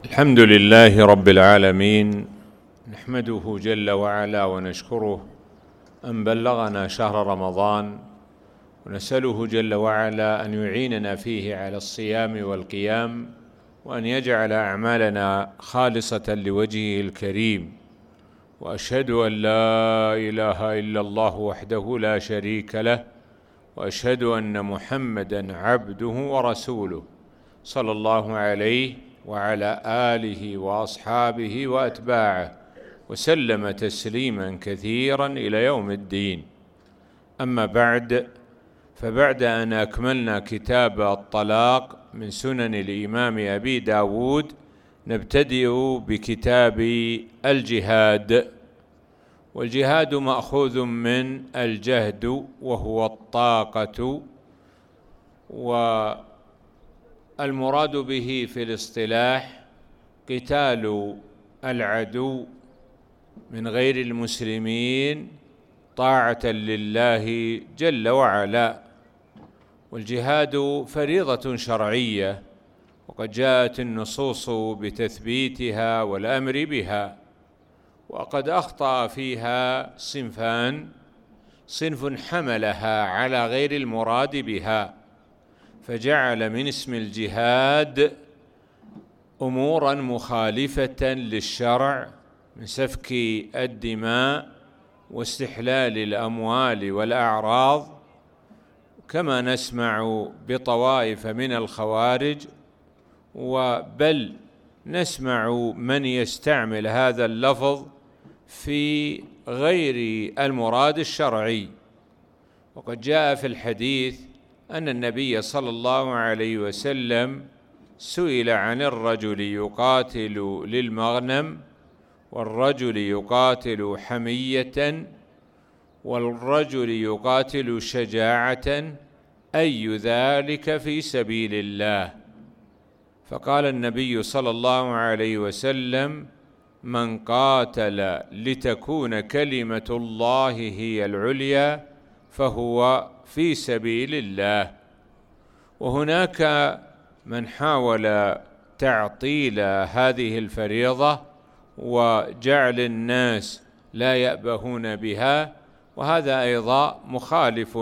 الحمد لله رب العالمين، نحمده جل وعلا ونشكره أن بلغنا شهر رمضان، ونسأله جل وعلا أن يعيننا فيه على الصيام والقيام، وأن يجعل أعمالنا خالصة لوجهه الكريم. وأشهد أن لا إله إلا الله وحده لا شريك له، وأشهد أن محمدًا عبده ورسوله صلى الله عليه وعلى آله وأصحابه وأتباعه وسلم تسليمًا كثيرًا إلى يوم الدين. أما بعد، فبعد أن أكملنا كتاب الطلاق من سنن الإمام أبي داود، نبتدئ بكتاب الجهاد. والجهاد مأخوذ من الجهد وهو الطاقة، والمراد به في الاصطلاح قتال العدو من غير المسلمين طاعة لله جل وعلا. والجهاد فريضة شرعية، وقد جاءت النصوص بتثبيتها والأمر بها، وقد أخطأ فيها صنفان: صنف حملها على غير المراد بها، فجعل من اسم الجهاد أموراً مخالفة للشرع من سفك الدماء واستحلال الأموال والأعراض، كما نسمع بطوائف من الخوارج، وبل نسمع من يستعمل هذا اللفظ في غير المراد الشرعي. وقد جاء في الحديث أن النبي صلى الله عليه وسلم سئل عن الرجل يقاتل للمغنم، والرجل يقاتل حمية، والرجل يقاتل شجاعة، أي ذلك في سبيل الله؟ فقال النبي صلى الله عليه وسلم: من قاتل لتكون كلمة الله هي العليا فهو في سبيل الله. وهناك من حاول تعطيل هذه الفريضة وجعل الناس لا يأبهون بها، وهذا أيضا مخالف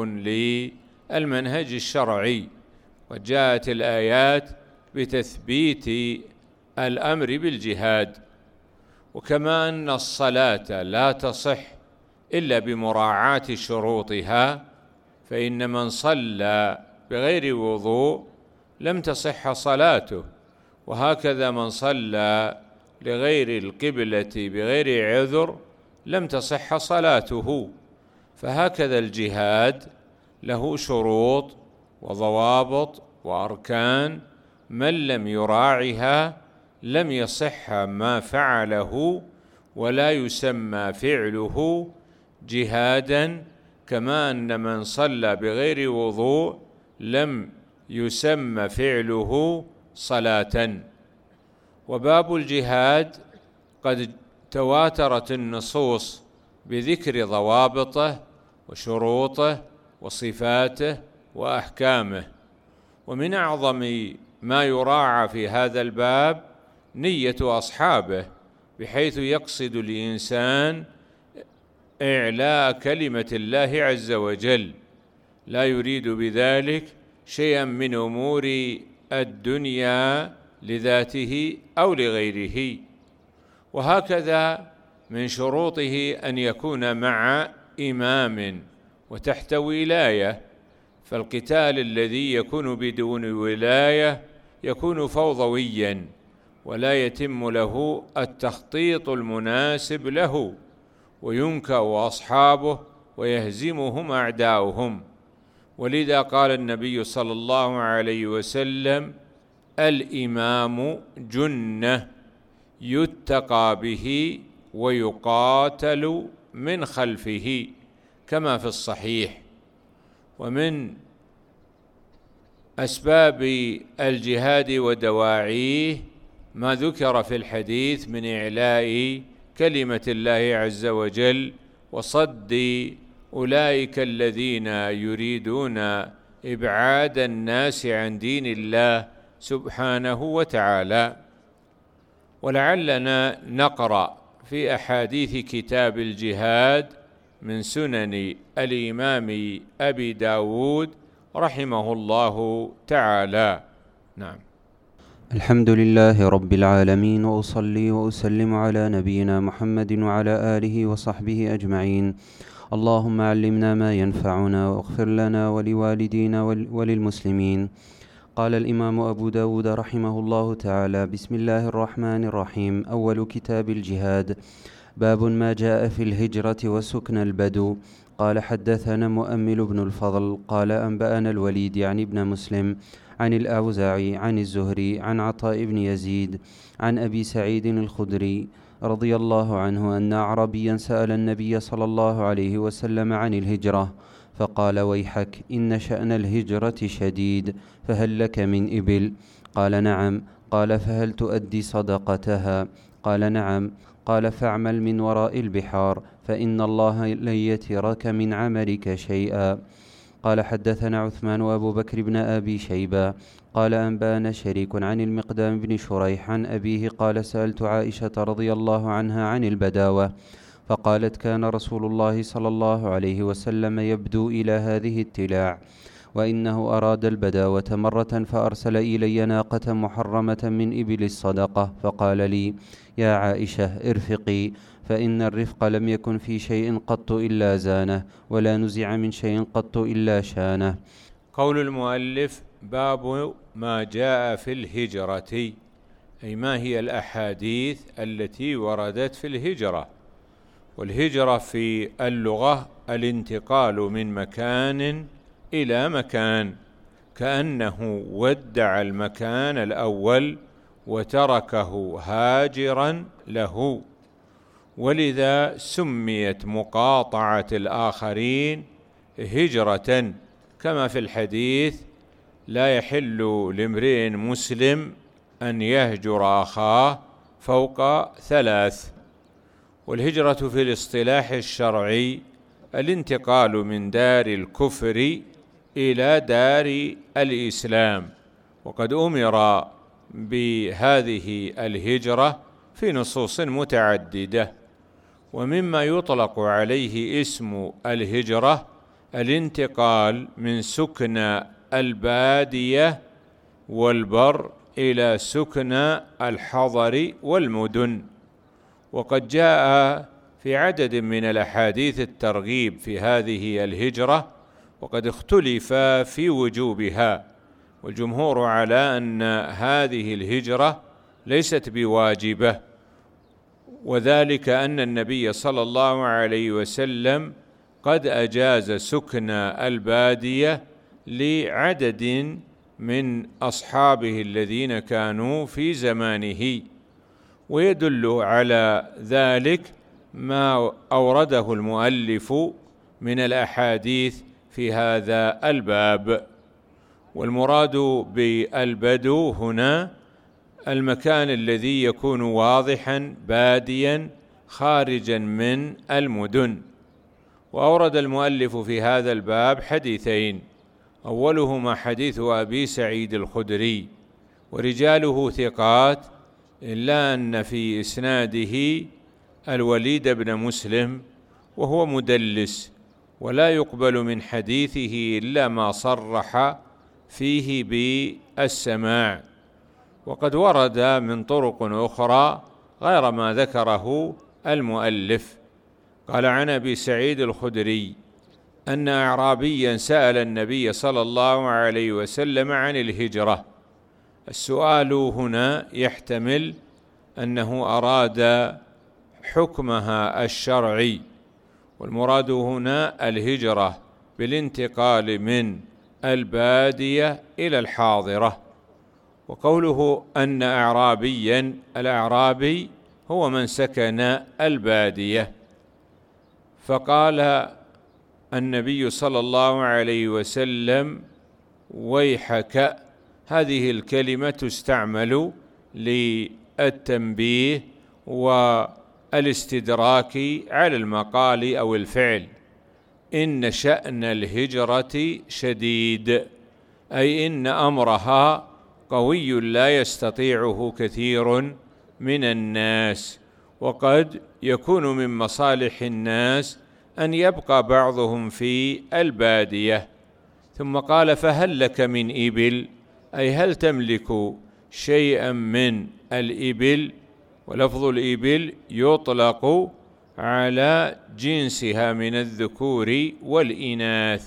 للمنهج الشرعي. وجاءت الآيات بتثبيت الأمر بالجهاد. وكما أن الصلاة لا تصح إلا بمراعاة شروطها، فإن من صلى بغير وضوء لم تصح صلاته، وهكذا من صلى لغير القبلة بغير عذر لم تصح صلاته. فهكذا الجهاد له شروط وضوابط وأركان، من لم يراعها لم يصح ما فعله، ولا يسمى فعله جهاداً، كما أن من صلى بغير وضوء لم يسمى فعله صلاة. وباب الجهاد قد تواترت النصوص بذكر ضوابطه وشروطه وصفاته وأحكامه. ومن أعظم ما يراعى في هذا الباب نية أصحابه، بحيث يقصد الإنسان إعلاء كلمة الله عز وجل، لا يريد بذلك شيئا من أمور الدنيا لذاته أو لغيره. وهكذا من شروطه أن يكون مع إمام وتحت ولاية، فالقتال الذي يكون بدون ولاية يكون فوضوياً، ولا يتم له التخطيط المناسب له، وينكأ أصحابه ويهزمهم أعداؤهم. ولذا قال النبي صلى الله عليه وسلم: الإمام جنة يتقى به ويقاتل من خلفه، كما في الصحيح. ومن أسباب الجهاد ودواعيه ما ذكر في الحديث من إعلاء كلمة الله عز وجل وصد أولئك الذين يريدون إبعاد الناس عن دين الله سبحانه وتعالى. ولعلنا نقرأ في أحاديث كتاب الجهاد من سنن الإمام أبي داود رحمه الله تعالى. نعم. الحمد لله رب العالمين، وأصلي وأسلم على نبينا محمد وعلى آله وصحبه أجمعين. اللهم علمنا ما ينفعنا، واغفر لنا ولوالدينا وللمسلمين. قال الإمام أبو داود رحمه الله تعالى: بسم الله الرحمن الرحيم. أول كتاب الجهاد. باب ما جاء في الهجرة وسكن البدو. قال: حدثنا مؤمل بن الفضل قال: أنبأنا الوليد يعني ابن مسلم عن الأوزاعي عن الزهري عن عطاء بن يزيد عن أبي سعيد الخدري رضي الله عنه أن أعرابيا سأل النبي صلى الله عليه وسلم عن الهجرة، فقال: ويحك، إن شأن الهجرة شديد، فهل لك من إبل؟ قال: نعم. قال: فهل تؤدي صدقتها؟ قال: نعم. قال: فاعمل من وراء البحار، فإن الله لن يترك من عملك شيئا. قال: حدثنا عثمان وأبو بكر بن أبي شيبة قال: أنبانا شريك عن المقدام بن شريح عن أبيه قال: سألت عائشة رضي الله عنها عن البداوة، فقالت: كان رسول الله صلى الله عليه وسلم يبدو إلى هذه التلاع، وإنه أراد البداوة مرة فأرسل إلي ناقة محرمة من إبل الصدقة، فقال لي: يا عائشة ارفقي، فإن الرفق لم يكن في شيء قط إلا زانه، ولا نزع من شيء قط إلا شانه. قول المؤلف: باب ما جاء في الهجرة، أي ما هي الأحاديث التي وردت في الهجرة. والهجرة في اللغة الانتقال من مكان إلى مكان، كأنه ودع المكان الأول وتركه هاجرا له، ولذا سميت مقاطعة الآخرين هجرة، كما في الحديث: لا يحل لامرئ مسلم أن يهجر أخاه فوق 3. والهجرة في الاصطلاح الشرعي الانتقال من دار الكفر إلى دار الإسلام، وقد أمر بهذه الهجرة في نصوص متعددة. ومما يطلق عليه اسم الهجرة الانتقال من سكن البادية والبر إلى سكن الحضر والمدن. وقد جاء في عدد من الأحاديث الترغيب في هذه الهجرة، وقد اختلف في وجوبها، والجمهور على أن هذه الهجرة ليست بواجبة، وذلك أن النبي صلى الله عليه وسلم قد أجاز سكن البادية لعدد من أصحابه الذين كانوا في زمانه. ويدل على ذلك ما أورده المؤلف من الأحاديث في هذا الباب. والمراد بالبدو هنا المكان الذي يكون واضحا باديا خارجا من المدن. وأورد المؤلف في هذا الباب حديثين، أولهما حديث أبي سعيد الخدري، ورجاله ثقات، إلا أن في إسناده الوليد بن مسلم وهو مدلس، ولا يقبل من حديثه إلا ما صرح فيه بالسماع. وقد ورد من طرق أخرى غير ما ذكره المؤلف. قال: عن أبي سعيد الخدري أن أعرابيا سأل النبي صلى الله عليه وسلم عن الهجرة. السؤال هنا يحتمل أنه أراد حكمها الشرعي، والمراد هنا الهجرة بالانتقال من البادية إلى الحاضرة. وقوله أن أعرابيا، الأعرابي هو من سكن البادية. فقال النبي صلى الله عليه وسلم: ويحك. هذه الكلمة تستعمل للتنبيه والاستدراك على المقال أو الفعل. إن شأن الهجرة شديد، أي إن أمرها قوي لا يستطيعه كثير من الناس، وقد يكون من مصالح الناس أن يبقى بعضهم في البادية. ثم قال: فهل لك من إبل؟ أي هل تملك شيئا من الإبل؟ ولفظ الإبل يطلق على جنسها من الذكور والإناث،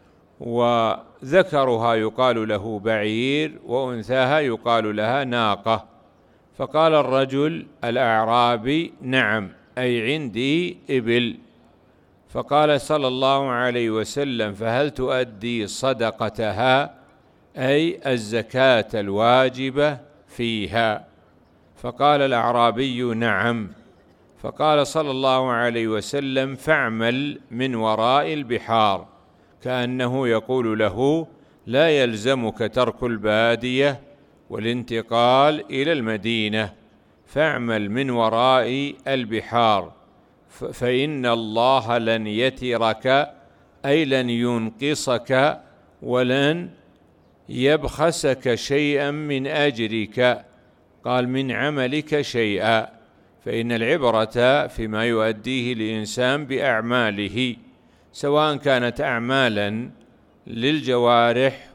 وذكرها يقال له بعير، وأنثاها يقال لها ناقة. فقال الرجل الأعرابي: نعم، أي عندي إبل. فقال صلى الله عليه وسلم: فهل تؤدي صدقتها؟ أي الزكاة الواجبة فيها. فقال الأعرابي: نعم. فقال صلى الله عليه وسلم: فاعمل من وراء البحار، كأنه يقول له: لا يلزمك ترك البادية والانتقال إلى المدينة، فاعمل من وراء البحار، فإن الله لن يترك، أي لن ينقصك ولن يبخسك شيئا من أجرك، قال من عملك شيئا، فإن العبرة فيما يؤديه الإنسان بأعماله، سواء كانت أعمالا للجوارح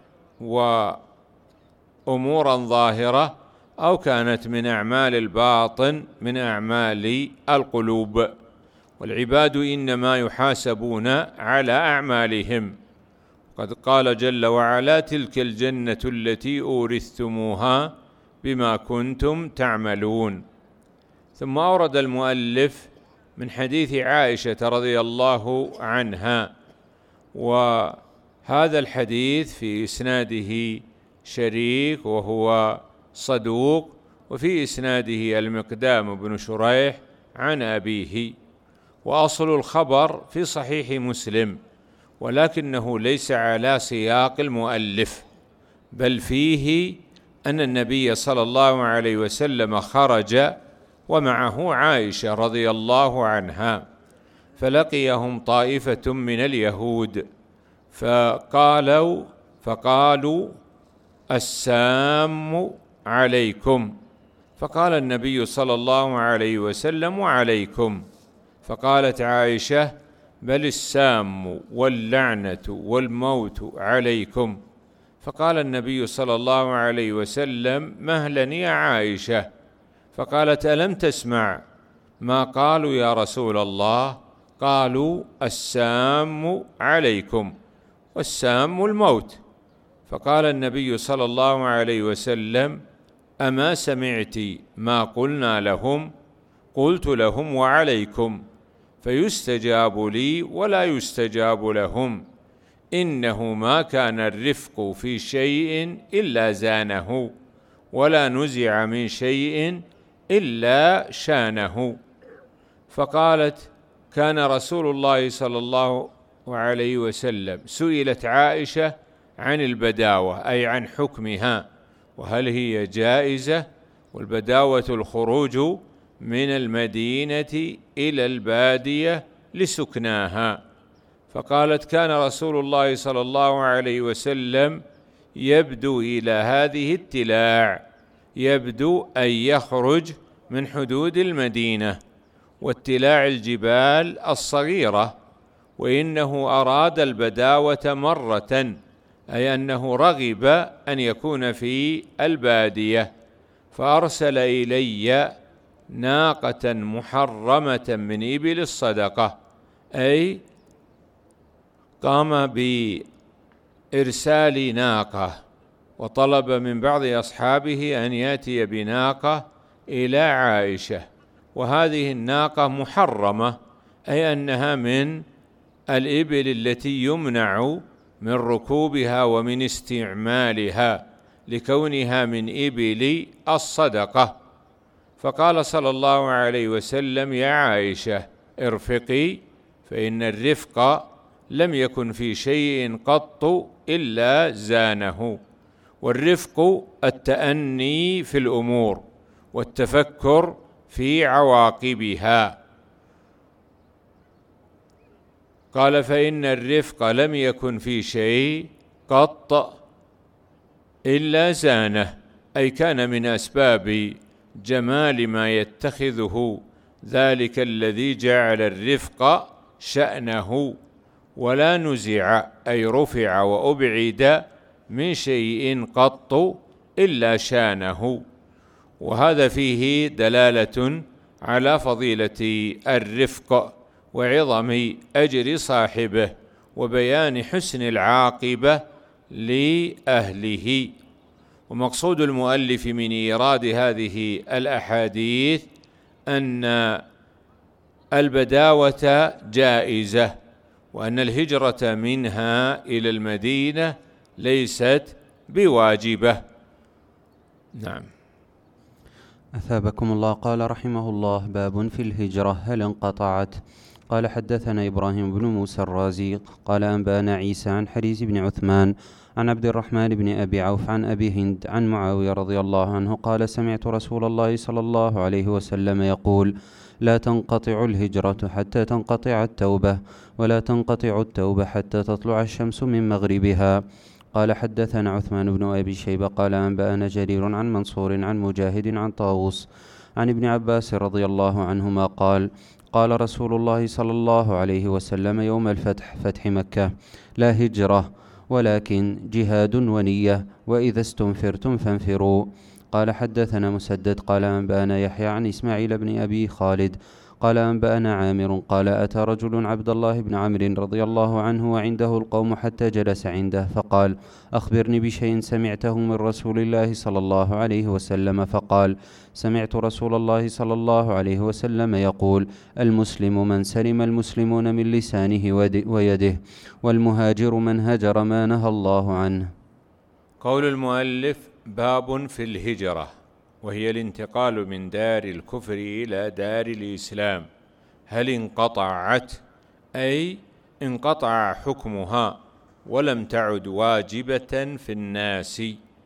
وأمورا ظاهرة، أو كانت من أعمال الباطن من أعمال القلوب. والعباد إنما يحاسبون على أعمالهم. قد قال جل وعلا: تلك الجنة التي أورثتموها بما كنتم تعملون. ثم أورد المؤلف من حديث عائشة رضي الله عنها، وهذا الحديث في إسناده شريك وهو صدوق، وفي إسناده المقدام بن شريح عن أبيه، وأصل الخبر في صحيح مسلم، ولكنه ليس على سياق المؤلف، بل فيه أن النبي صلى الله عليه وسلم خرج ومعه عائشة رضي الله عنها، فلقيهم طائفة من اليهود فقالوا: السام عليكم. فقال النبي صلى الله عليه وسلم: وعليكم. فقالت عائشة: بل السام واللعنة والموت عليكم. فقال النبي صلى الله عليه وسلم: مهلا يا عائشة. فقالت: ألم تسمع ما قالوا يا رسول الله؟ قالوا: السام عليكم، والسام الموت. فقال النبي صلى الله عليه وسلم: أما سمعت ما قلنا لهم؟ قلت لهم: وعليكم، فيستجاب لي ولا يستجاب لهم، إنه ما كان الرفق في شيء إلا زانه، ولا نزع من شيء إلا شانه. فقالت: كان رسول الله صلى الله عليه وسلم، سئلت عائشة عن البداوة، أي عن حكمها، وهل هي جائزة؟ والبداوة الخروج من المدينة إلى البادية لسكناها. فقالت: كان رسول الله صلى الله عليه وسلم يبدو إلى هذه التلاع، يبدو أن يخرج من حدود المدينة، واتلاع الجبال الصغيرة، وإنه أراد البداوة مرة، أي أنه رغب أن يكون في البادية، فأرسل إلي ناقة محرمة من إبل الصدقة، أي قام بإرسال ناقة، وطلب من بعض أصحابه أن يأتي بناقة إلى عائشة، وهذه الناقة محرمة، أي أنها من الإبل التي يمنع من ركوبها ومن استعمالها، لكونها من إبل الصدقة. فقال صلى الله عليه وسلم: يا عائشة ارفقي، فإن الرفق لم يكن في شيء قط إلا زانه. والرفق التأني في الأمور والتفكر في عواقبها. قال: فإن الرفق لم يكن في شيء قط إلا زانه، أي كان من أسباب جمال ما يتخذه ذلك الذي جعل الرفق شأنه، ولا نزع أي رفع وأبعد من شيء قط إلا شانه. وهذا فيه دلالة على فضيلة الرفق وعظم أجر صاحبه وبيان حسن العاقبة لأهله. ومقصود المؤلف من إيراد هذه الأحاديث أن البداوة جائزة، وأن الهجرة منها إلى المدينة ليست بواجبة. نعم. أثابكم الله. قال رحمه الله: باب في الهجرة، هل انقطعت؟ قال حدثنا إبراهيم بن موسى الرازي قال أنبانا عيسى عن حريز بن عثمان عن عبد الرحمن بن أبي عوف عن أبي هند عن معاوية رضي الله عنه قال: سمعت رسول الله صلى الله عليه وسلم يقول: لا تنقطع الهجرة حتى تنقطع التوبة، ولا تنقطع التوبة حتى تطلع الشمس من مغربها. قال حدثنا عثمان بن أبي شيبة قال أنبأنا جرير عن منصور عن مجاهد عن طاووس عن ابن عباس رضي الله عنهما قال: قال رسول الله صلى الله عليه وسلم يوم الفتح، فتح مكة: لا هجرة ولكن جهاد ونية، وإذا استنفرتم فانفروا. قال حدثنا مسدد قال أنبأنا يحيى عن إسماعيل بن أبي خالد قال أنبأنا عامر قال: أتى رجل عبد الله بن عمرو رضي الله عنه وعنده القوم حتى جلس عنده فقال: أخبرني بشيء سمعته من رسول الله صلى الله عليه وسلم. فقال: سمعت رسول الله صلى الله عليه وسلم يقول: المسلم من سلم المسلمون من لسانه ويده، والمهاجر من هجر ما نهى الله عنه. قول المؤلف: باب في الهجرة، وهي الانتقال من دار الكفر إلى دار الإسلام. هل انقطعت؟ أي انقطع حكمها ولم تعد واجبة في الناس.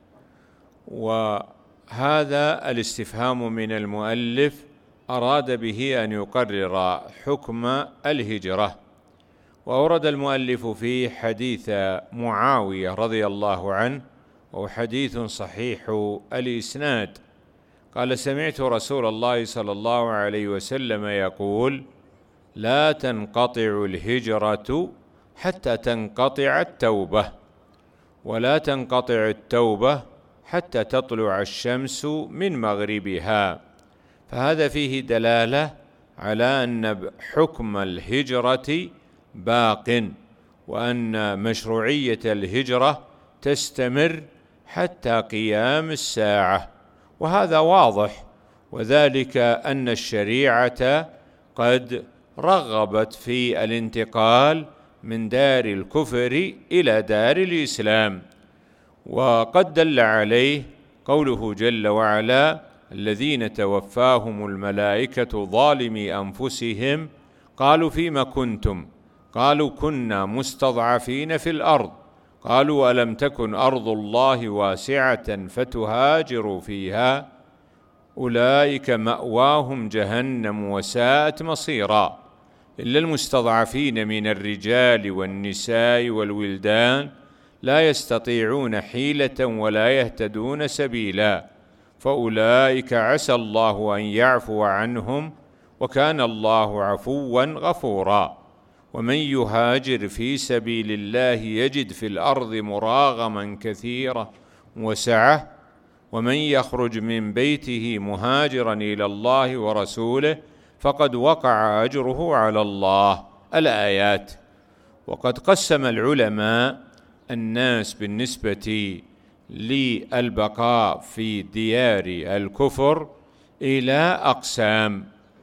وهذا الاستفهام من المؤلف أراد به أن يقرر حكم الهجرة. وأورد المؤلف في حديث معاوية رضي الله عنه، وهو حديث صحيح الإسناد، قال: سمعت رسول الله صلى الله عليه وسلم يقول: لا تنقطع الهجرة حتى تنقطع التوبة، ولا تنقطع التوبة حتى تطلع الشمس من مغربها. فهذا فيه دلالة على أن حكم الهجرة باق، وأن مشروعية الهجرة تستمر حتى قيام الساعة. وهذا واضح، وذلك أن الشريعة قد رغبت في الانتقال من دار الكفر إلى دار الإسلام، وقد دل عليه قوله جل وعلا: الذين توفاهم الملائكة ظالمي أنفسهم قالوا فيما كنتم؟ قالوا كنا مستضعفين في الأرض، قالوا ألم تكن أرض الله واسعة فتهاجروا فيها، أولئك مأواهم جهنم وساءت مصيرا، إلا المستضعفين من الرجال والنساء والولدان لا يستطيعون حيلة ولا يهتدون سبيلا، فأولئك عسى الله أن يعفو عنهم، وكان الله عفوا غفورا. ومن يهاجر في سبيل الله يجد في الأرض مراغما كثيرا وسعة، ومن يخرج من بيته مهاجرا إلى الله ورسوله فقد وقع أجره على الله. الآيات. وقد قسم العلماء الناس بالنسبة للبقاء في ديار الكفر إلى أقسام: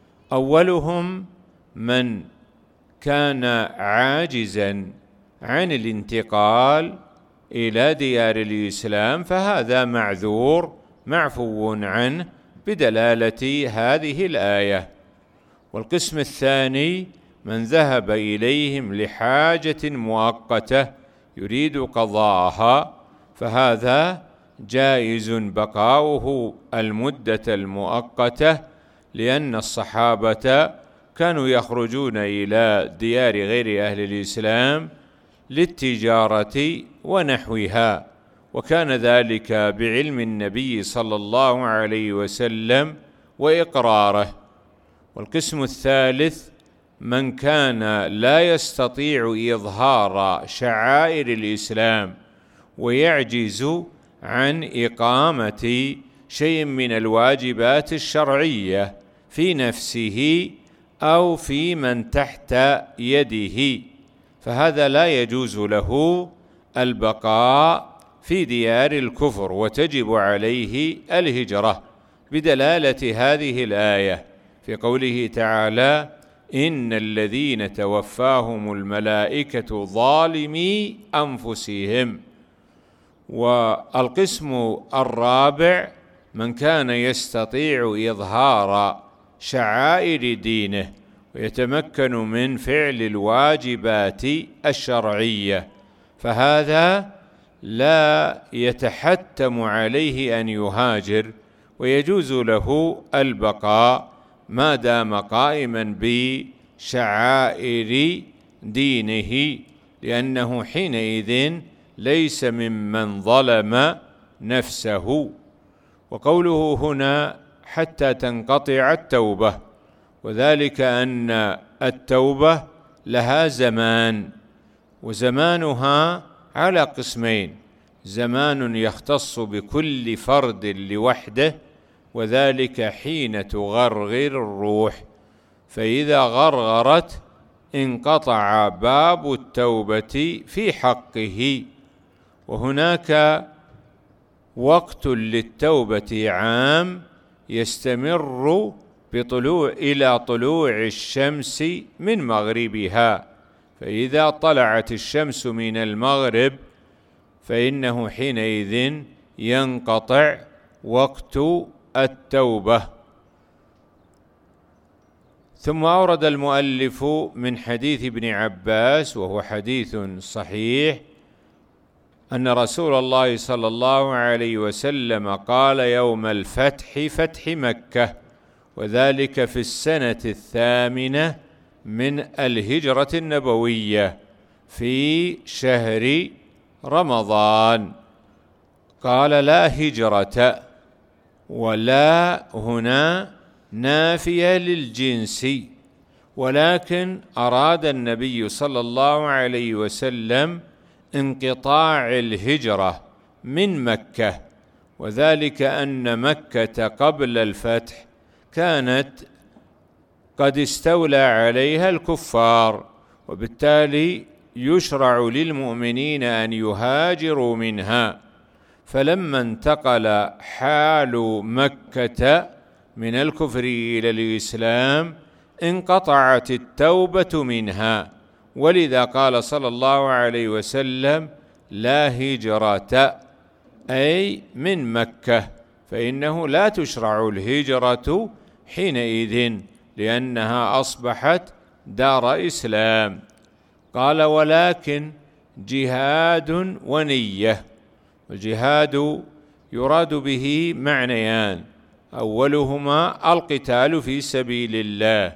أولهم من كان عاجزا عن الانتقال إلى ديار الإسلام، فهذا معذور معفو عنه بدلالة هذه الآية. والقسم الثاني من ذهب إليهم لحاجة مؤقتة يريد قضاءها، فهذا جائز بقاؤه المدة المؤقتة، لأن الصحابة كانوا يخرجون إلى ديار غير أهل الإسلام للتجارة ونحوها، وكان ذلك بعلم النبي صلى الله عليه وسلم وإقراره. والقسم الثالث من كان لا يستطيع إظهار شعائر الإسلام ويعجز عن إقامة شيء من الواجبات الشرعية في نفسه أو في من تحت يده، فهذا لا يجوز له البقاء في ديار الكفر وتجب عليه الهجرة، بدلالة هذه الآية في قوله تعالى: إن الذين توفاهم الملائكة ظالمي أنفسهم. والقسم الرابع من كان يستطيع إظهار شعائر دينه ويتمكن من فعل الواجبات الشرعية، فهذا لا يتحتم عليه أن يهاجر، ويجوز له البقاء ما دام قائما بشعائر دينه، لأنه حينئذ ليس ممن ظلم نفسه. وقوله هنا حتى تنقطع التوبة، وذلك أن التوبة لها زمان، وزمانها على قسمين: زمان يختص بكل فرد لوحده، وذلك حين تغرغر الروح، فإذا غرغرت انقطع باب التوبة في حقه. وهناك وقت للتوبة عام يستمر إلى طلوع الشمس من مغربها، فإذا طلعت الشمس من المغرب فإنه حينئذ ينقطع وقت التوبة. ثم أورد المؤلف من حديث ابن عباس، وهو حديث صحيح، أن رسول الله صلى الله عليه وسلم قال يوم الفتح، فتح مكة، وذلك في السنة 8 من الهجرة النبوية في شهر رمضان، قال: لا هجرة، ولا هنا نافية للجنس، ولكن أراد النبي صلى الله عليه وسلم انقطاع الهجرة من مكة، وذلك أن مكة قبل الفتح كانت قد استولى عليها الكفار، وبالتالي يشرع للمؤمنين أن يهاجروا منها. فلما انتقل حال مكة من الكفر إلى الإسلام انقطعت التوبة منها، ولذا قال صلى الله عليه وسلم: لا هجرة، أي من مكة، فإنه لا تشرع الهجرة حينئذ لأنها أصبحت دار إسلام. قال: ولكن جهاد ونية. الجهاد يراد به معنيان: أولهما القتال في سبيل الله،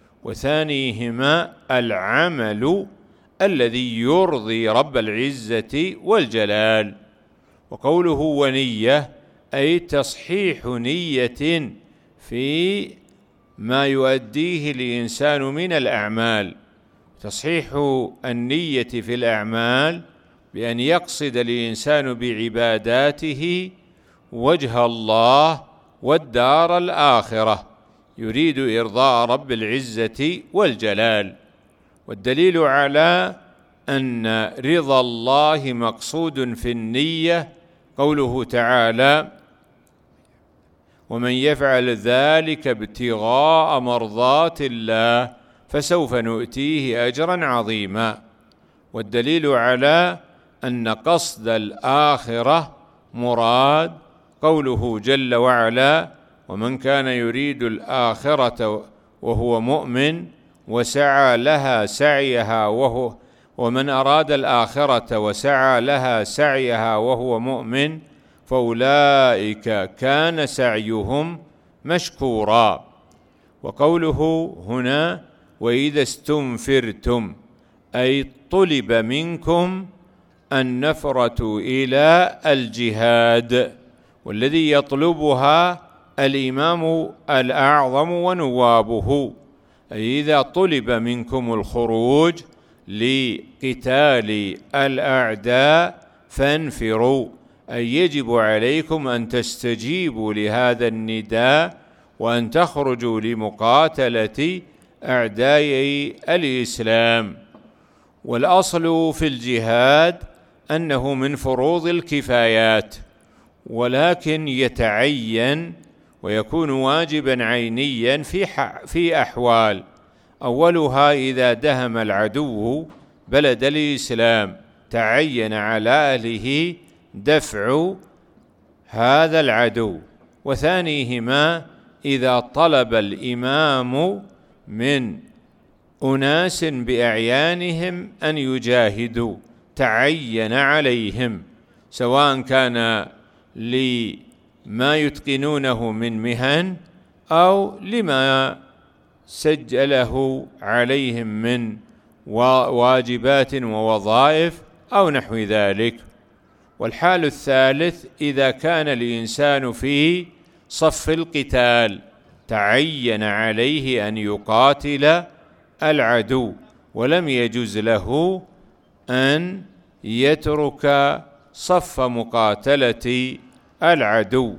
وثانيهما العمل الذي يرضي رب العزة والجلال. وقوله ونية أي تصحيح نية في ما يؤديه الإنسان من الأعمال، تصحيح النية في الأعمال بأن يقصد الإنسان بعباداته وجه الله والدار الآخرة، يريد إرضاء رب العزة والجلال. والدليل على أن رضا الله مقصود في النية قوله تعالى: ومن يفعل ذلك ابتغاء مرضات الله فسوف نؤتيه أجرا عظيما. والدليل على أن قصد الآخرة مراد قوله جل وعلا: ومن كان يريد الآخرة وهو مؤمن وسعى لها سعيها ومن أراد الآخرة وسعى لها سعيها وهو مؤمن فأولئك كان سعيهم مشكورا. وقوله هنا: وإذا استنفرتم، أي طلب منكم النفرة إلى الجهاد، والذي يطلبها الإمام الأعظم ونوابه. أي إذا طلب منكم الخروج لقتال الأعداء فانفروا، أي يجب عليكم أن تستجيبوا لهذا النداء وأن تخرجوا لمقاتلة أعداء الإسلام. والأصل في الجهاد أنه من فروض الكفايات، ولكن يتعين ويكون واجبا عينيا في أحوال. أولها إذا دهم العدو بلد الإسلام تعين على أهله دفع هذا العدو. وثانيهما إذا طلب الإمام من أناس بأعيانهم أن يجاهدوا تعين عليهم، سواء كان لما يتقنونه من مهن أو لما سجله عليهم من واجبات ووظائف أو نحو ذلك. والحال الثالث إذا كان الإنسان في صف القتال تعين عليه أن يقاتل العدو، ولم يجوز له أن يترك صف مقاتلة العدو.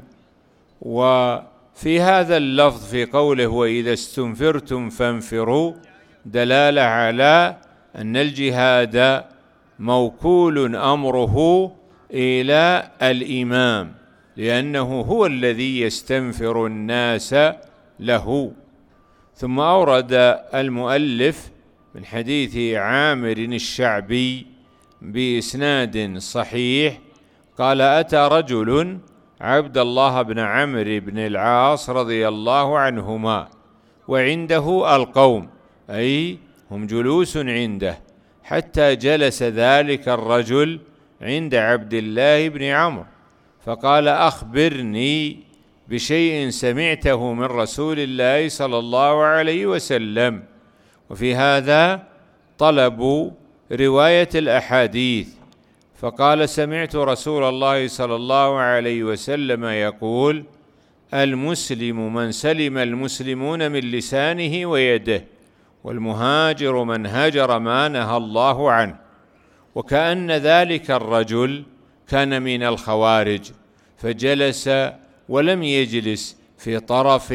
وفي هذا اللفظ في قوله وإذا استنفرتم فانفروا دلالة على أن الجهاد موكول أمره إلى الإمام، لأنه هو الذي يستنفر الناس له. ثم أورد المؤلف من حديث عامر الشعبي بإسناد صحيح قال أتى رجل عبد الله بن عمرو بن العاص رضي الله عنهما وعنده القوم، أي هم جلوس عنده، حتى جلس ذلك الرجل عند عبد الله بن عمرو فقال أخبرني بشيء سمعته من رسول الله صلى الله عليه وسلم. وفي هذا طلب رواية الأحاديث، فقال سمعت رسول الله صلى الله عليه وسلم يقول المسلم من سلم المسلمون من لسانه ويده، والمهاجر من هجر ما نهى الله عنه. وكأن ذلك الرجل كان من الخوارج، فجلس ولم يجلس في طرف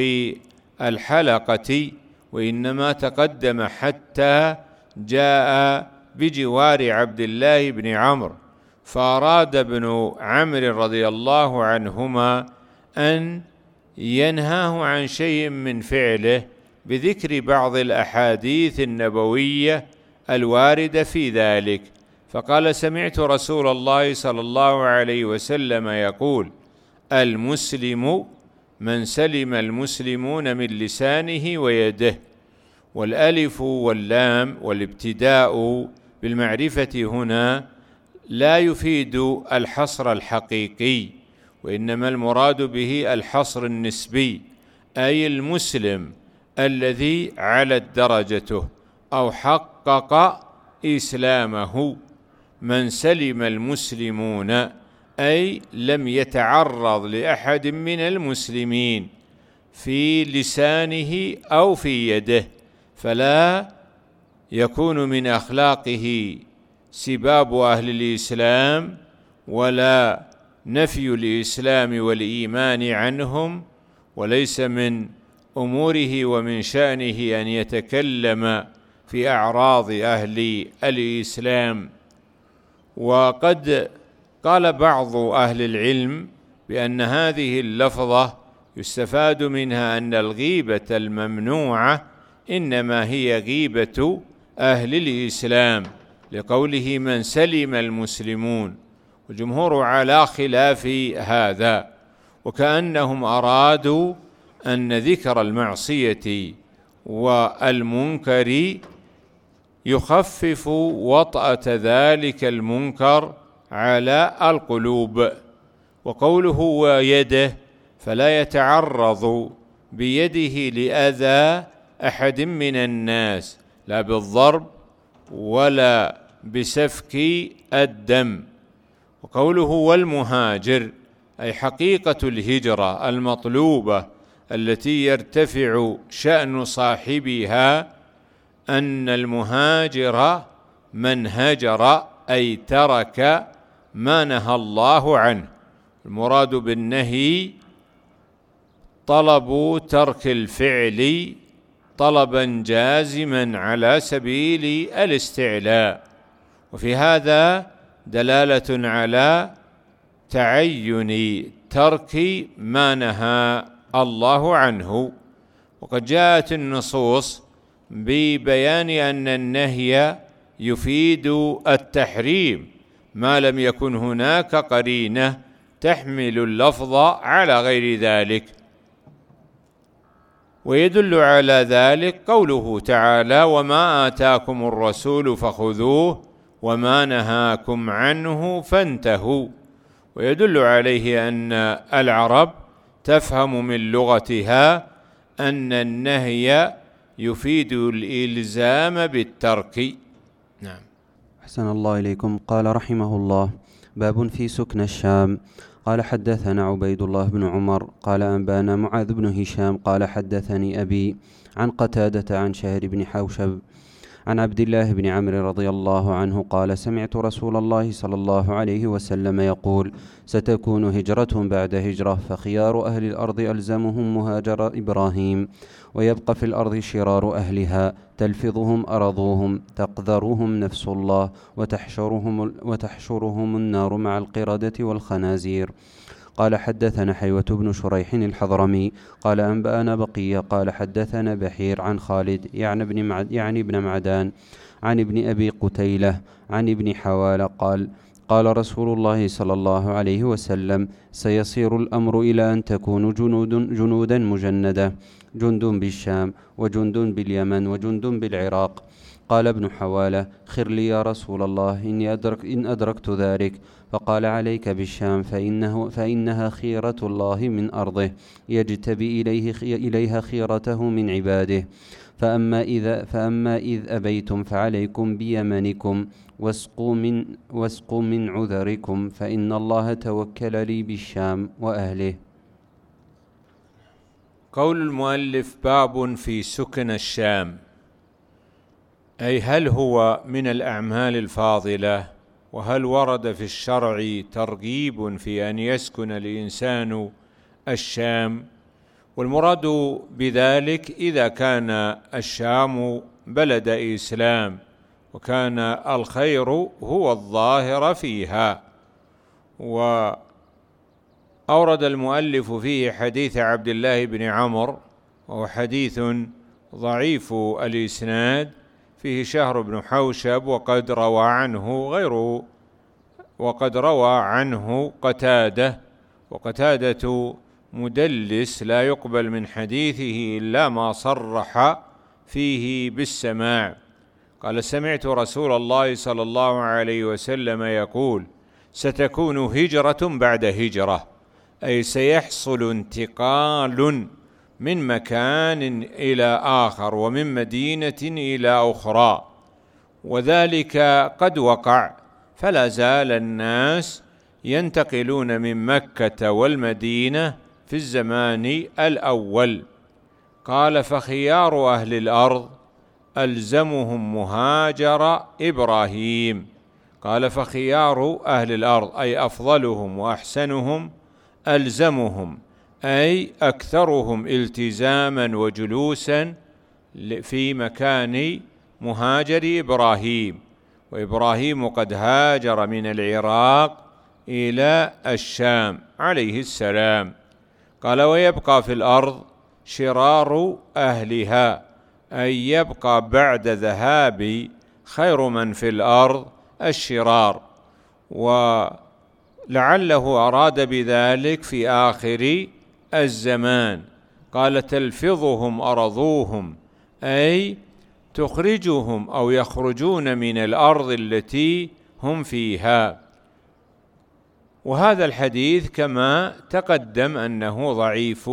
الحلقة، وإنما تقدم حتى جاء بجوار عبد الله بن عمرو، فأراد ابن عمرو رضي الله عنهما أن ينهاه عن شيء من فعله بذكر بعض الأحاديث النبوية الواردة في ذلك، فقال سمعت رسول الله صلى الله عليه وسلم يقول المسلم من سلم المسلمون من لسانه ويده. والألف واللام والابتداء بالمعرفة هنا لا يفيد الحصر الحقيقي، وإنما المراد به الحصر النسبي، أي المسلم الذي علت درجته أو حقق إسلامه. من سلم المسلمون أي لم يتعرض لأحد من المسلمين في لسانه أو في يده، فلا يكون من أخلاقه سباب أهل الإسلام ولا نفي الإسلام والإيمان عنهم، وليس من أموره ومن شأنه أن يتكلم في أعراض أهل الإسلام. وقد قال بعض أهل العلم بأن هذه اللفظة يستفاد منها أن الغيبة الممنوعة إنما هي غيبة أهل الإسلام، لقوله من سلم المسلمون، والجمهور على خلاف هذا، وكأنهم أرادوا أن ذكر المعصية والمنكر يخفف وطأة ذلك المنكر على القلوب. وقوله ويده فلا يتعرض بيده لأذى أحد من الناس، لا بالضرب ولا بسفك الدم. وقوله والمهاجر أي حقيقة الهجرة المطلوبة التي يرتفع شأن صاحبها، أن المهاجر من هجر أي ترك ما نهى الله عنه. المراد بالنهي طلب ترك الفعل طلبا جازما على سبيل الاستعلاء، وفي هذا دلالة على تعين ترك ما نهى الله عنه. وقد جاءت النصوص ببيان أن النهي يفيد التحريم ما لم يكن هناك قرينة تحمل اللفظ على غير ذلك. ويدل على ذلك قوله تعالى وما آتاكم الرسول فخذوه وما نهاكم عنه فانتهوا. ويدل عليه أن العرب تفهم من لغتها أن النهي يفيد الإلزام بالترك. نعم. أحسن الله إليكم. قال رحمه الله: باب في سكن الشام. قال حدثنا عبيد الله بن عمر قال أنبانا معاذ بن هشام قال حدثني أبي عن قتادة عن شهر بن حوشب عن عبد الله بن عمرو رضي الله عنه قال سمعت رسول الله صلى الله عليه وسلم يقول ستكون هجرة بعد هجرة، فخيار أهل الأرض ألزمهم مهاجر إبراهيم، ويبقى في الأرض شرار أهلها تلفظهم أرضوهم تقذرهم نفس الله وتحشرهم النار مع القردة والخنازير. قال حدثنا حيوة بن شريح الحضرمي قال أنبأنا بقية قال حدثنا بحير عن خالد يعني ابن معدان عن ابن أبي قتيلة عن ابن حوالة قال رسول الله صلى الله عليه وسلم سيصير الأمر إلى أن تكون جنودا مجندة، جند بالشام وجند باليمن وجند بالعراق. قال ابن حوالة خر لي يا رسول الله إن أدركت ذلك. فقال عليك بالشام فإنها خيرة الله من أرضه يجتبي إليها خيرته من عباده. فأما إذ أبيتم فعليكم بيمنكم واسقوا من عذركم، فإن الله توكل لي بالشام وأهله. قول المؤلف باب في سكن الشام، أي هل هو من الأعمال الفاضلة؟ وهل ورد في الشرع ترغيب في أن يسكن الإنسان الشام؟ والمراد بذلك إذا كان الشام بلد إسلام وكان الخير هو الظاهر فيها. وأورد المؤلف فيه حديث عبد الله بن عمرو، وهو حديث ضعيف الإسناد، فيه شهر بن حوشب وقد روى عنه قتادة، وقتادة مدلس لا يقبل من حديثه إلا ما صرح فيه بالسماع. قال سمعت رسول الله صلى الله عليه وسلم يقول ستكون هجرة بعد هجرة، أي سيحصل انتقال من مكان إلى آخر ومن مدينة إلى أخرى، وذلك قد وقع، فلا زال الناس ينتقلون من مكة والمدينة في الزمان الأول. قال فخيار أهل الأرض ألزمهم مهاجر إبراهيم. قال فخيار أهل الأرض أي أفضلهم وأحسنهم ألزمهم أي أكثرهم التزاما وجلوسا في مكان مهاجر إبراهيم. وإبراهيم قد هاجر من العراق إلى الشام عليه السلام. قال ويبقى في الأرض شرار أهلها، أي يبقى بعد ذهاب خير من في الأرض الشرار. ولعله أراد بذلك في آخر الزمان. قال تلفظهم أرضوهم أي تخرجهم أو يخرجون من الأرض التي هم فيها. وهذا الحديث كما تقدم أنه ضعيف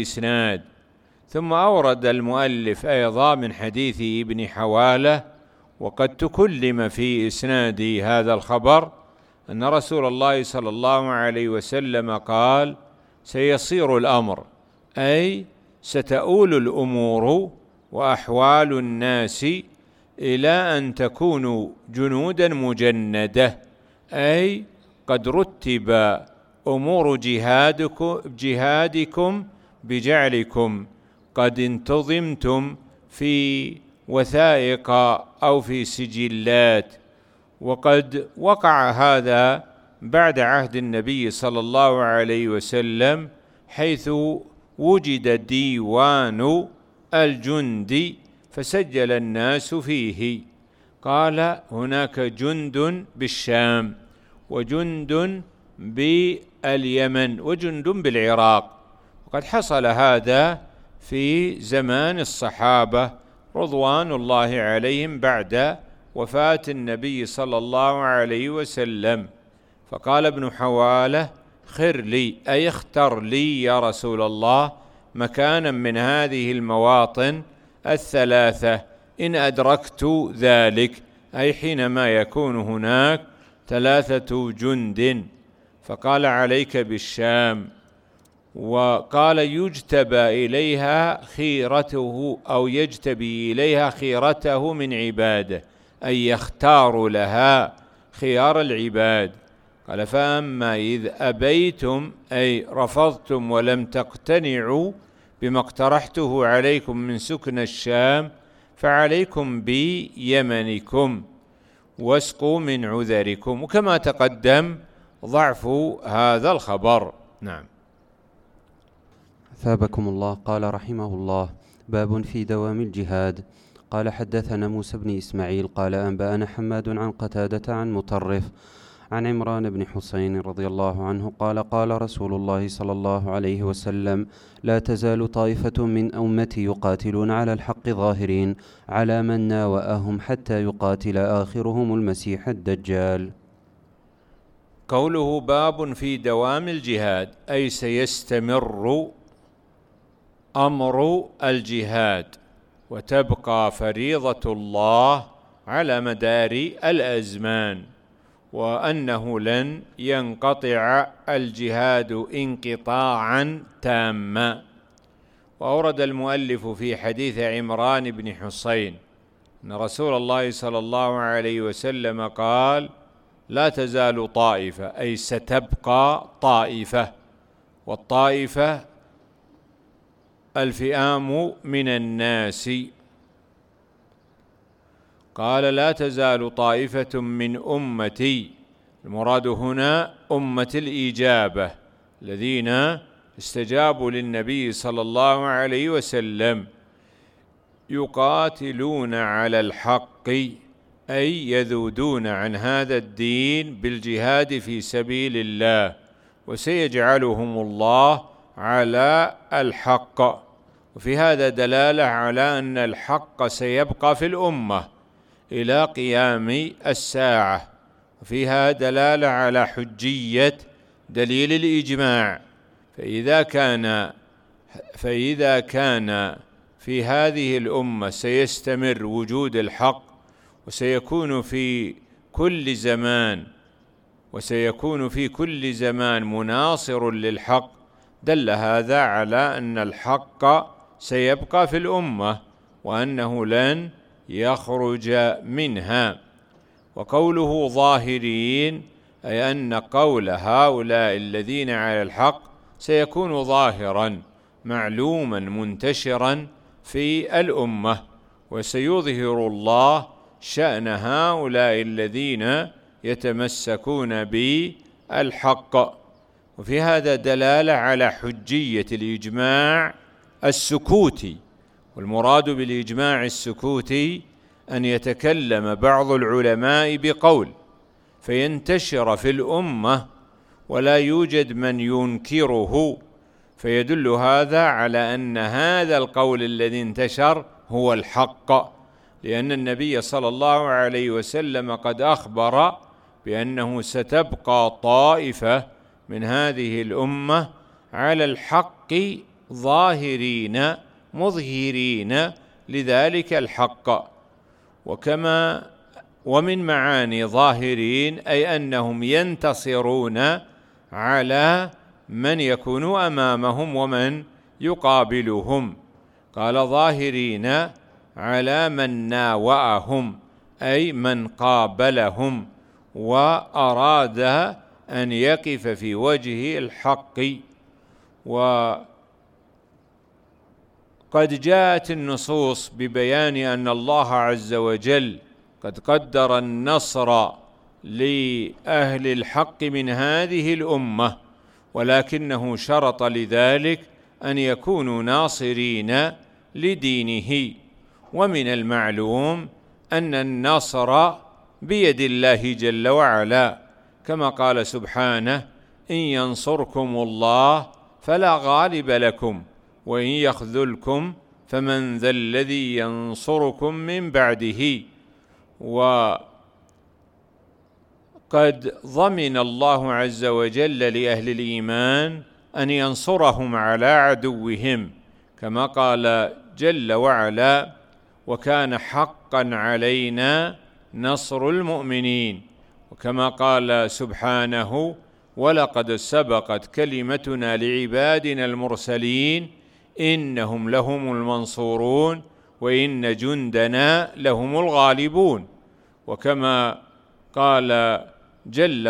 الإسناد. ثم أورد المؤلف أيضا من حديث ابن حوالة وقد تكلم في إسناد هذا الخبر أن رسول الله صلى الله عليه وسلم قال: سيصير الأمر، أي ستؤول الأمور وأحوال الناس إلى أن تكونوا جنودا مجندة، أي قد رتب أمور جهادكم بجعلكم قد انتظمتم في وثائق أو في سجلات. وقد وقع هذا بعد عهد النبي صلى الله عليه وسلم، حيث وجد ديوان الجند فسجل الناس فيه. قال: هناك جند بالشام، وجند باليمن، وجند بالعراق. وقد حصل هذا في زمان الصحابة رضوان الله عليهم بعد وفاة النبي صلى الله عليه وسلم. فقال ابن حوالة: خر لي، أي اختر لي يا رسول الله مكانا من هذه المواطن الثلاثة إن أدركت ذلك، أي حينما يكون هناك 3 جند. فقال: عليك بالشام. وقال: يجتبى إليها خيرته، أو يجتبي إليها خيرته من عباده، أي يختار لها خيار العباد. قال: فأما إذ أبيتم، أي رفضتم ولم تقتنعوا بما اقترحته عليكم من سكن الشام، فعليكم بيمنكم واسقوا من عذركم. وكما تقدم ضعف هذا الخبر. نعم. ثابكم الله. قال رحمه الله: باب في دوام الجهاد. قال: حدثنا موسى بن إسماعيل قال: أنبأنا حماد عن قتادة عن مطرف عن عمران بن حسين رضي الله عنه قال: قال رسول الله صلى الله عليه وسلم: لا تزال طائفة من أمتي يقاتلون على الحق ظاهرين على من ناوأهم حتى يقاتل آخرهم المسيح الدجال. قوله باب في دوام الجهاد، أي سيستمر أمر الجهاد، وتبقى فريضة الله على مدار الأزمان، وأنه لن ينقطع الجهاد انقطاعا تاما. وأورد المؤلف في حديث عمران بن حسين أن رسول الله صلى الله عليه وسلم قال: لا تزال طائفة، أي ستبقى طائفة، والطائفة الفئام من الناس. قال: لا تزال طائفة من أمتي، المراد هنا أمة الإجابة الذين استجابوا للنبي صلى الله عليه وسلم، يقاتلون على الحق، أي يذودون عن هذا الدين بالجهاد في سبيل الله، وسيجعلهم الله على الحق. وفي هذا دلالة على أن الحق سيبقى في الأمة إلى قيام الساعة، وفيها دلالة على حجية دليل الإجماع. فإذا كان في هذه الأمة سيستمر وجود الحق، وسيكون في كل زمان مناصر للحق، دل هذا على أن الحق سيبقى في الأمة وأنه لن يخرج منها. وقوله ظاهرين، أي أن قول هؤلاء الذين على الحق سيكون ظاهرا معلوما منتشرا في الأمة، وسيظهر الله شأن هؤلاء الذين يتمسكون بالحق. وفي هذا دلالة على حجية الإجماع السكوتي، والمراد بالإجماع السكوتي أن يتكلم بعض العلماء بقول فينتشر في الأمة ولا يوجد من ينكره، فيدل هذا على أن هذا القول الذي انتشر هو الحق، لأن النبي صلى الله عليه وسلم قد أخبر بأنه ستبقى طائفة من هذه الأمة على الحق ظاهرين مظهرين لذلك الحق. ومن معاني ظاهرين أي أنهم ينتصرون على من يكون أمامهم ومن يقابلهم. قال ظاهرين على من ناوأهم أي من قابلهم وأراد أن يقف في وجه الحق. وقد جاءت النصوص ببيان أن الله عز وجل قد قدر النصر لأهل الحق من هذه الأمة، ولكنه شرط لذلك أن يكونوا ناصرين لدينه. ومن المعلوم أن النصر بيد الله جل وعلا، كما قال سبحانه: إن ينصركم الله فلا غالب لكم وإن يخذلكم فمن ذا الذي ينصركم من بعده. وقد ضمن الله عز وجل لأهل الإيمان أن ينصرهم على عدوهم، كما قال جل وعلا: وكان حقا علينا نصر المؤمنين. وكما قال سبحانه: ولقد سبقت كلمتنا لعبادنا المرسلين إنهم لهم المنصورون وإن جندنا لهم الغالبون. وكما قال جل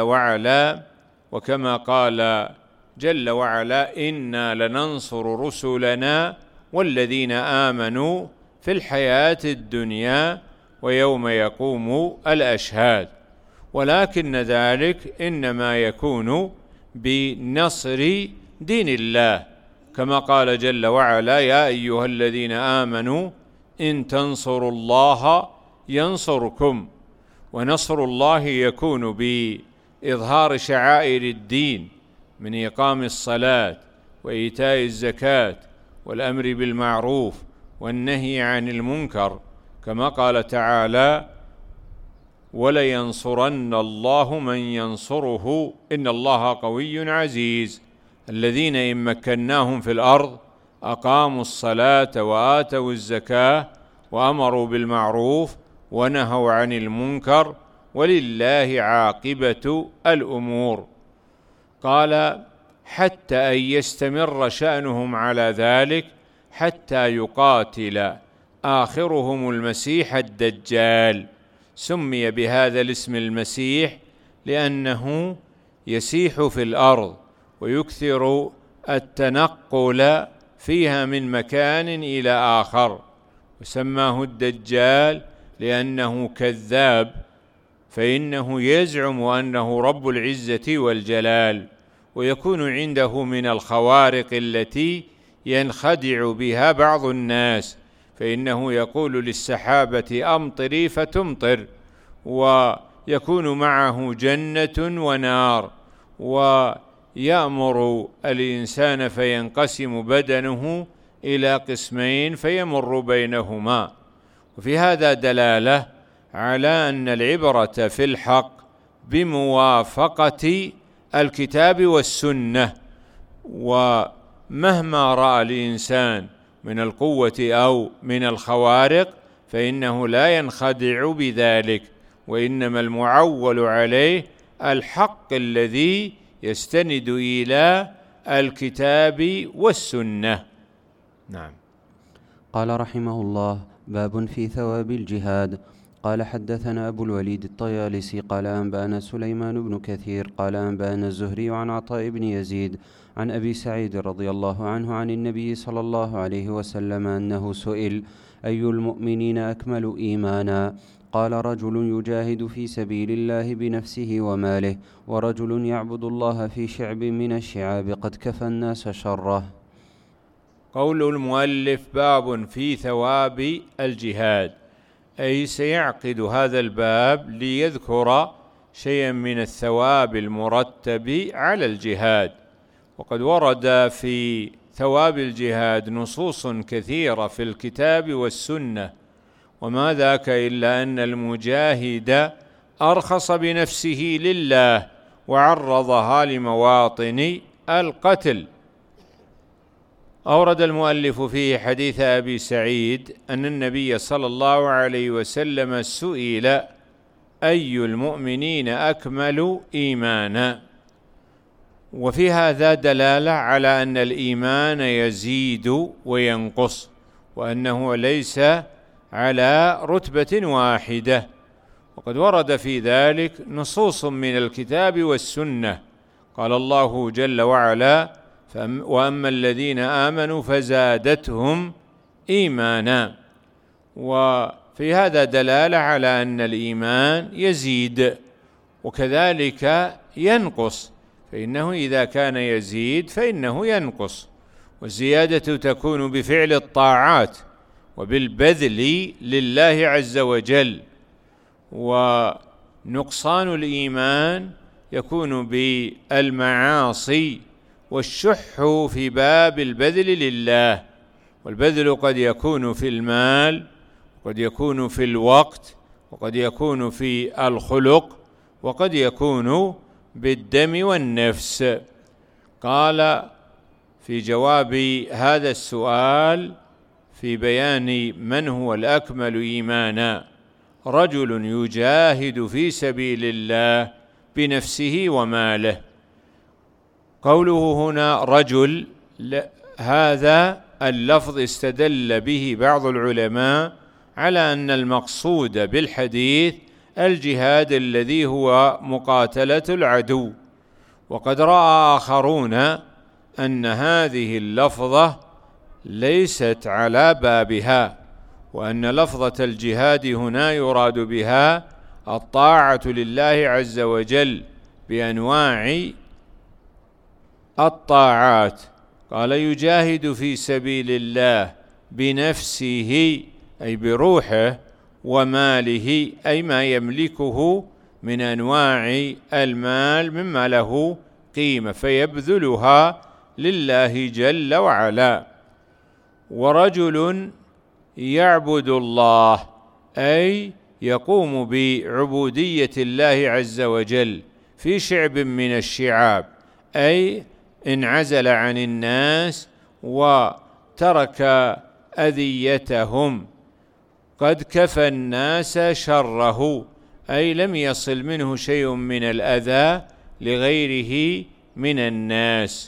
وعلا: إنا لننصر رسلنا والذين آمنوا في الحياة الدنيا ويوم يقوم الأشهاد. ولكن ذلك إنما يكون بنصر دين الله، كما قال جل وعلا: يا أيها الذين آمنوا إن تنصروا الله ينصركم. ونصر الله يكون بإظهار شعائر الدين من إقام الصلاة وإيتاء الزكاة والأمر بالمعروف والنهي عن المنكر، كما قال تعالى: ولينصرن الله من ينصره إن الله قوي عزيز. الذين إن مكناهم في الأرض أقاموا الصلاة وآتوا الزكاة وأمروا بالمعروف ونهوا عن المنكر ولله عاقبة الأمور. قال: حتى أن يستمر شأنهم على ذلك حتى يقاتل آخرهم المسيح الدجال. سمي بهذا الاسم المسيح لأنه يسيح في الأرض ويكثر التنقل فيها من مكان إلى آخر، وسماه الدجال لأنه كذاب، فإنه يزعم أنه رب العزة والجلال، ويكون عنده من الخوارق التي ينخدع بها بعض الناس، فإنه يقول للسحابة أمطري فتمطر، ويكون معه جنة ونار، ويأمر الإنسان فينقسم بدنه إلى قسمين فيمر بينهما. وفي هذا دلالة على أن العبرة في الحق بموافقة الكتاب والسنة، ومهما رأى الإنسان من القوة أو من الخوارق فإنه لا ينخدع بذلك، وإنما المعول عليه الحق الذي يستند إلى الكتاب والسنة. نعم. قال رحمه الله: باب في ثواب الجهاد. قال: حدثنا أبو الوليد الطيالسي قال: أنبأنا سليمان بن كثير قال: أنبأنا الزهري عن عطاء بن يزيد عن أبي سعيد رضي الله عنه عن النبي صلى الله عليه وسلم أنه سئل: أي المؤمنين أكمل إيمانا؟ قال: رجل يجاهد في سبيل الله بنفسه وماله، ورجل يعبد الله في شعب من الشعاب قد كفى الناس شره. قول المؤلف: باب في ثواب الجهاد، أي سيعقد هذا الباب ليذكر شيئا من الثواب المرتب على الجهاد. وقد ورد في ثواب الجهاد نصوص كثيرة في الكتاب والسنة، وما ذاك إلا أن المجاهد أرخص بنفسه لله وعرضها لمواطن القتل. أورد المؤلف فيه حديث أبي سعيد أن النبي صلى الله عليه وسلم سئل: أي المؤمنين أكمل إيمانا؟ وفي هذا دلالة على أن الإيمان يزيد وينقص، وأنه ليس على رتبة واحدة، وقد ورد في ذلك نصوص من الكتاب والسنة. قال الله جل وعلا: وأما الذين آمنوا فزادتهم إيمانا. وفي هذا دلالة على أن الإيمان يزيد وكذلك ينقص، فإنه إذا كان يزيد فإنه ينقص، والزيادة تكون بفعل الطاعات وبالبذل لله عز وجل، ونقصان الإيمان يكون بالمعاصي والشح في باب البذل لله. والبذل قد يكون في المال، وقد يكون في الوقت، وقد يكون في الخلق، وقد يكون بالدم والنفس. قال في جواب هذا السؤال في بيان من هو الأكمل إيمانا: رجل يجاهد في سبيل الله بنفسه وماله. قوله هنا رجل، هذا اللفظ استدل به بعض العلماء على أن المقصود بالحديث الجهاد الذي هو مقاتلة العدو، وقد رأى آخرون أن هذه اللفظة ليست على بابها، وأن لفظة الجهاد هنا يراد بها الطاعة لله عز وجل بأنواع الطاعات. قال: يجاهد في سبيل الله بنفسه أي بروحه، وماله أي ما يملكه من أنواع المال مما له قيمة فيبذلها لله جل وعلا. ورجل يعبد الله أي يقوم بعبودية الله عز وجل في شعب من الشعاب، أي انعزل عن الناس وترك أذيتهم، قد كفى الناس شره، أي لم يصل منه شيء من الأذى لغيره من الناس.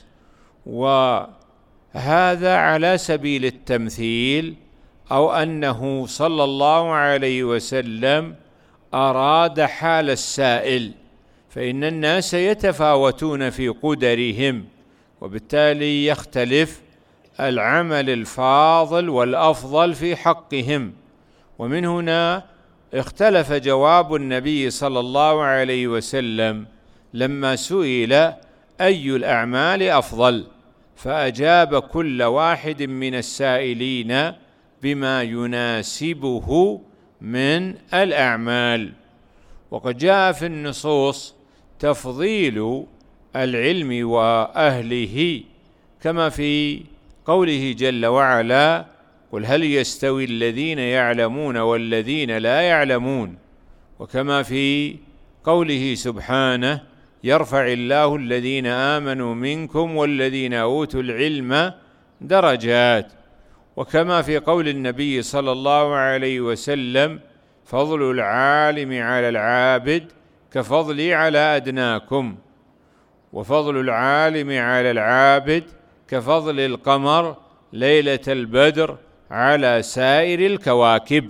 وهذا على سبيل التمثيل، أو أنه صلى الله عليه وسلم أراد حال السائل، فإن الناس يتفاوتون في قدرهم، وبالتالي يختلف العمل الفاضل والأفضل في حقهم. ومن هنا اختلف جواب النبي صلى الله عليه وسلم لما سئل أي الأعمال أفضل، فأجاب كل واحد من السائلين بما يناسبه من الأعمال. وقد جاء في النصوص تفضيل العلم وأهله، كما في قوله جل وعلا: قل هل يستوي الذين يعلمون والذين لا يعلمون، وكما في قوله سبحانه: يرفع الله الذين آمنوا منكم والذين أوتوا العلم درجات، وكما في قول النبي صلى الله عليه وسلم: فضل العالم على العابد كفضلي على أدناكم، وفضل العالم على العابد كفضل القمر ليلة البدر على سائر الكواكب.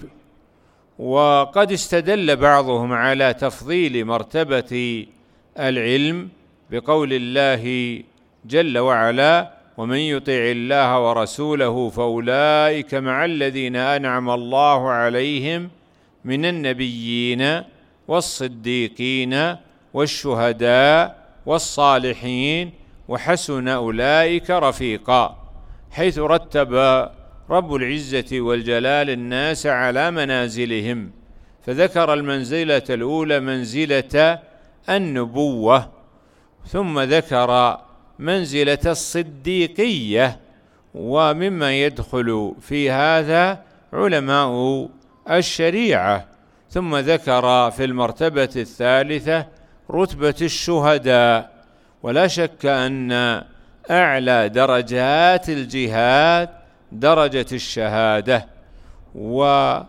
وقد استدل بعضهم على تفضيل مرتبة العلم بقول الله جل وعلا: ومن يطع الله ورسوله فأولئك مع الذين أنعم الله عليهم من النبيين والصديقين والشهداء والصالحين وحسن أولئك رفيقا، حيث رتب رب العزة والجلال الناس على منازلهم، فذكر المنزلة الأولى منزلة النبوة، ثم ذكر منزلة الصديقية، ومما يدخل في هذا علماء الشريعة، ثم ذكر في المرتبة الثالثة رتبة الشهداء. ولا شك أن أعلى درجات الجهاد درجة الشهادة. ومع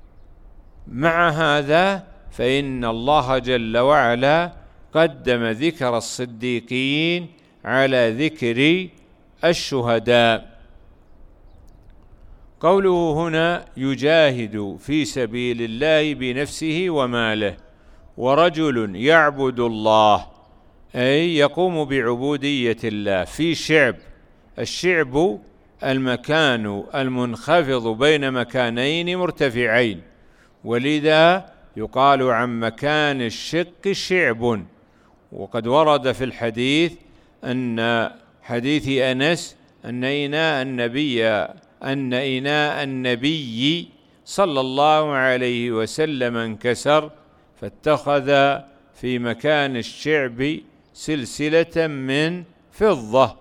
هذا فإن الله جل وعلا قدم ذكر الصديقين على ذكر الشهداء. قوله هنا يجاهد في سبيل الله بنفسه وماله، ورجل يعبد الله، أي يقوم بعبودية الله في شعب. الشعب المكان المنخفض بين مكانين مرتفعين، ولذا يقال عن مكان الشق شعب. وقد ورد في الحديث أن حديث أنس أن إناء النبي صلى الله عليه وسلم انكسر، فاتخذ في مكان الشعب سلسلة من فضة.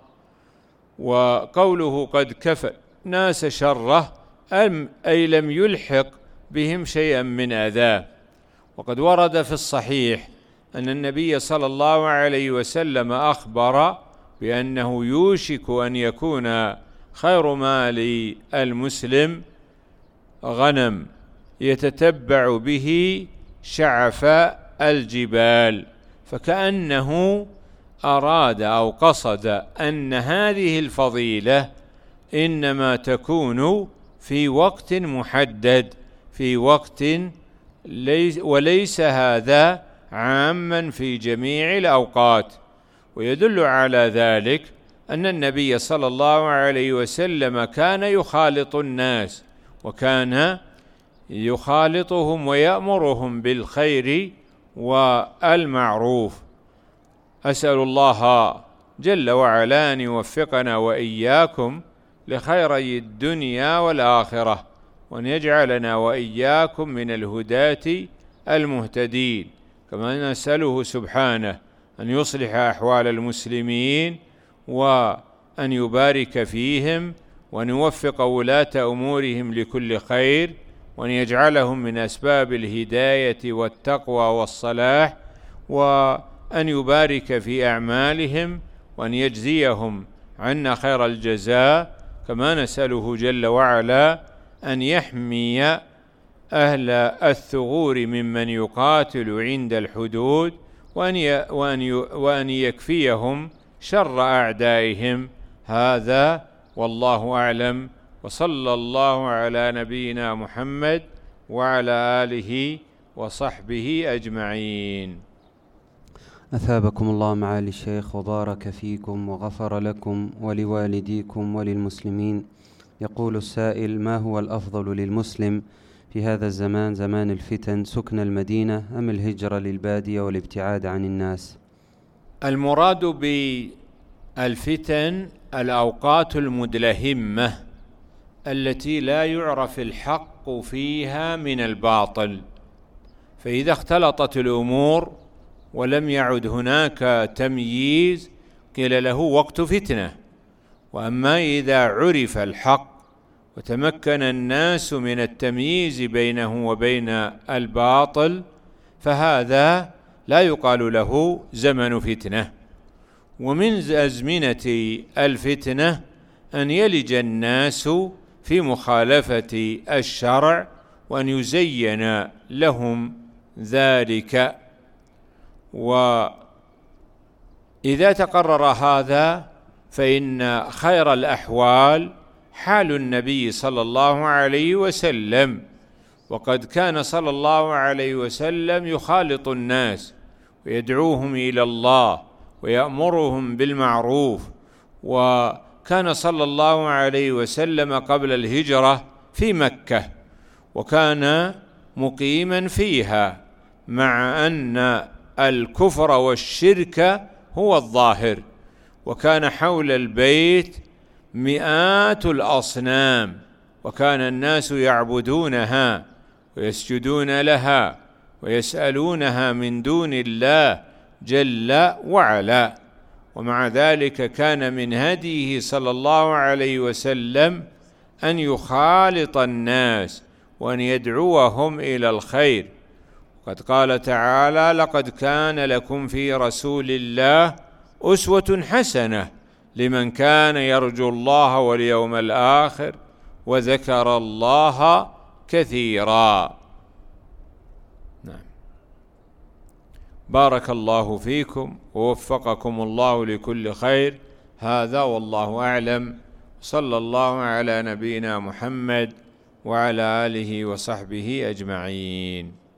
وقوله قد كفى الناس شره أي لم يلحق بهم شيئا من أذى. وقد ورد في الصحيح أن النبي صلى الله عليه وسلم أخبر بأنه يوشك أن يكون خير مال المسلم غنم يتتبع به شعف الجبال، فكأنه أراد أو قصد أن هذه الفضيلة إنما تكون في وقت محدد، في وقت وليس هذا عاما في جميع الأوقات. ويدل على ذلك أن النبي صلى الله عليه وسلم كان يخالط الناس، وكان يخالطهم ويأمرهم بالخير والمعروف. أسأل الله جل وعلا أن يوفقنا وإياكم لخيري الدنيا والآخرة، وأن يجعلنا وإياكم من الهداة المهتدين. كما نسأله سبحانه أن يصلح أحوال المسلمين، وأن يبارك فيهم، وأن يوفق ولاة أمورهم لكل خير، وأن يجعلهم من أسباب الهداية والتقوى والصلاح، وأن يبارك في أعمالهم، وأن يجزيهم عنا خير الجزاء. كما نسأله جل وعلا أن يحمي أهل الثغور ممن يقاتل عند الحدود، وأن يكفيهم شر أعدائهم. هذا والله أعلم، وصلى الله على نبينا محمد وعلى آله وصحبه أجمعين. أثابكم الله معالي الشيخ وبارك فيكم وغفر لكم ولوالديكم وللمسلمين. يقول السائل: ما هو الأفضل للمسلم في هذا الزمان، زمان الفتن، سكن المدينة أم الهجرة للبادية والابتعاد عن الناس؟ المراد بالفتن الأوقات المدلهمة التي لا يعرف الحق فيها من الباطل، فإذا اختلطت الأمور ولم يعد هناك تمييز قيل له وقت فتنة. وأما إذا عرف الحق وتمكن الناس من التمييز بينه وبين الباطل فهذا لا يقال له زمن فتنة. ومن أزمنة الفتنة أن يلج الناس في مخالفة الشرع وأن يزين لهم ذلك. وإذا تقرر هذا فإن خير الأحوال حال النبي صلى الله عليه وسلم، وقد كان صلى الله عليه وسلم يخالط الناس ويدعوهم إلى الله ويأمرهم بالمعروف. وكان صلى الله عليه وسلم قبل الهجرة في مكة، وكان مقيما فيها، مع أن الكفر والشرك هو الظاهر، وكان حول البيت مئات الأصنام، وكان الناس يعبدونها ويسجدون لها ويسألونها من دون الله جل وعلا. ومع ذلك كان من هديه صلى الله عليه وسلم أن يخالط الناس وأن يدعوهم إلى الخير. قد قال تعالى: لقد كان لكم في رسول الله أسوة حسنة لمن كان يرجو الله واليوم الآخر وذكر الله كثيرا. نعم. بارك الله فيكم ووفقكم الله لكل خير. هذا والله أعلم. صلى الله على نبينا محمد وعلى آله وصحبه أجمعين.